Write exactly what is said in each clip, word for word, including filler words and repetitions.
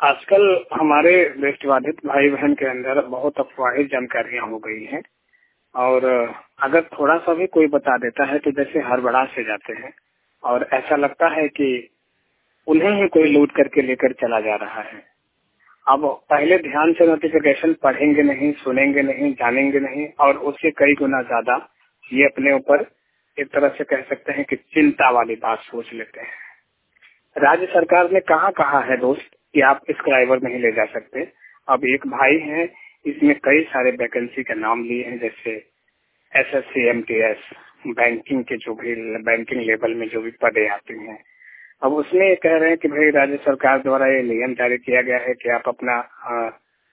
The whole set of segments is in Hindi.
आजकल हमारे दृष्टिबाधित भाई बहन के अंदर बहुत अफवाही जानकारियां हो गई हैं और अगर थोड़ा सा भी कोई बता देता है तो जैसे हड़बड़ा से जाते हैं और ऐसा लगता है कि उन्हें ही कोई लूट करके लेकर चला जा रहा है। अब पहले ध्यान से नोटिफिकेशन पढ़ेंगे नहीं, सुनेंगे नहीं, जानेंगे नहीं और उससे कई गुना ज्यादा ये अपने ऊपर एक तरह से कह सकते हैं कि चिंता वाली बात सोच लेते हैं। राज्य सरकार ने कहाँ कहा है दोस्त कि आप स्क्राइबर नहीं ले जा सकते। अब एक भाई है, इसमें कई सारे वैकेंसी के नाम लिए हैं, जैसे S S C M T S, banking के जो भी बैंकिंग लेवल में जो भी पदे आती हैं। अब उसमें ये कह रहे हैं कि भाई राज्य सरकार द्वारा ये नियम जारी किया गया है कि आप अपना आ,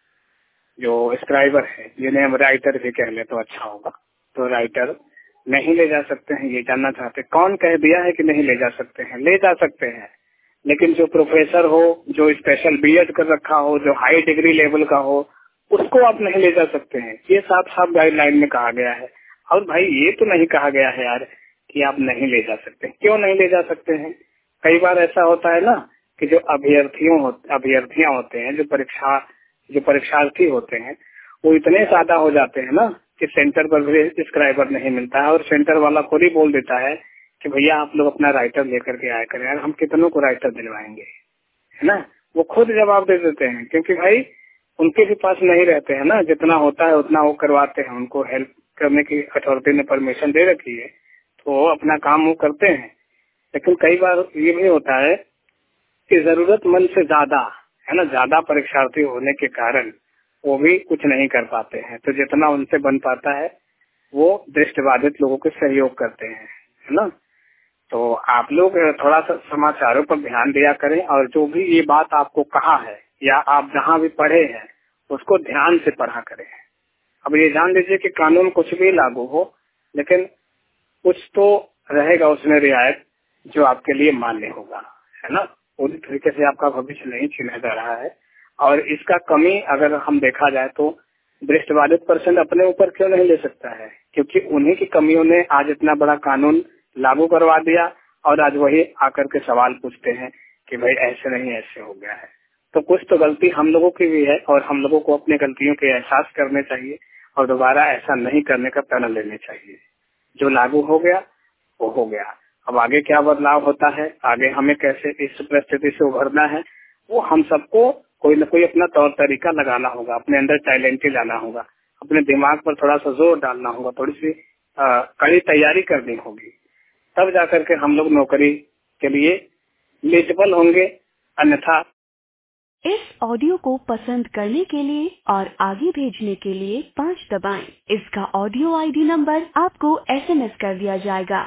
जो स्क्राइबर है, जिन्हें हम राइटर भी कह ले तो अच्छा होगा, तो राइटर नहीं ले जा सकते हैं। ये जानना चाहते कौन कह दिया है कि नहीं ले जा सकते हैं? ले जा सकते हैं, लेकिन जो प्रोफेसर हो, जो स्पेशल बी एड कर रखा हो, जो हाई डिग्री लेवल का हो, उसको आप नहीं ले जा सकते हैं। ये साफ साफ गाइडलाइन में कहा गया है। और भाई ये तो नहीं कहा गया है यार कि आप नहीं ले जा सकते। क्यों नहीं ले जा सकते हैं? कई बार ऐसा होता है ना कि जो अभ्यर्थियों हो, अभ्यर्थियां होते हैं, जो परीक्षा जो परीक्षार्थी होते हैं, वो इतने ज्यादा हो जाते हैं ना कि सेंटर पर भी स्क्राइबर नहीं मिलता है और सेंटर वाला खुद ही बोल देता है कि भैया आप लोग अपना राइटर लेकर के आया करें। यार हम कितनों को राइटर दिलवाएंगे, है ना? वो खुद जवाब दे देते हैं, क्योंकि भाई उनके भी पास नहीं रहते हैं ना, जितना होता है उतना वो करवाते हैं। उनको हेल्प करने की अथॉरिटी ने परमिशन दे रखी है तो वो अपना काम वो करते हैं। लेकिन कई बार ये भी होता है कि जरूरतमंद से ज्यादा, है ना, ज्यादा परीक्षार्थी होने के कारण वो भी कुछ नहीं कर पाते हैं। तो जितना उनसे बन पाता है वो दृष्टिबाधित लोगों के सहयोग करते हैं, है ना। तो आप लोग थोड़ा सा समाचारों पर ध्यान दिया करें और जो भी ये बात आपको कहा है या आप जहाँ भी पढ़े हैं उसको ध्यान से पढ़ा करें। अब ये जान लीजिए कि कानून कुछ भी लागू हो, लेकिन कुछ तो रहेगा उसमें रियायत जो आपके लिए मान्य होगा, है ना। पूरी तरीके से आपका भविष्य नहीं छीना जा रहा है। और इसका कमी अगर हम देखा जाए तो दृष्टिबाधित पर्सन अपने ऊपर क्यों नहीं ले सकता है? क्योंकि उन्हीं की कमियों ने आज इतना बड़ा कानून लागू करवा दिया और आज वही आकर के सवाल पूछते हैं कि भाई ऐसे नहीं, ऐसे हो गया है। तो कुछ तो गलती हम लोगों की भी है और हम लोगों को अपनी गलतियों के एहसास करने चाहिए और दोबारा ऐसा नहीं करने का प्रण लेने चाहिए। जो लागू हो गया वो हो गया। अब आगे क्या बदलाव होता है, आगे हमें कैसे इस परिस्थिति से उभरना है, वो हम सबको कोई न कोई अपना तौर तरीका लगाना होगा, अपने अंदर टैलेंट लाना होगा, अपने दिमाग पर थोड़ा सा जोर डालना होगा, थोड़ी सी आ, कड़ी तैयारी करनी होगी, तब जाकर के हम लोग नौकरी के लिए एलिजिबल होंगे। अन्यथा इस ऑडियो को पसंद करने के लिए और आगे भेजने के लिए पाँच दबाएं। इसका ऑडियो आई डी नंबर आपको एस एम एस कर दिया जाएगा।